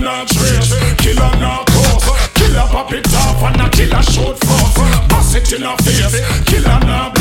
not trace. Killer not close. Killer pop it off and a killer shoot force. Pass it in a face. Killer not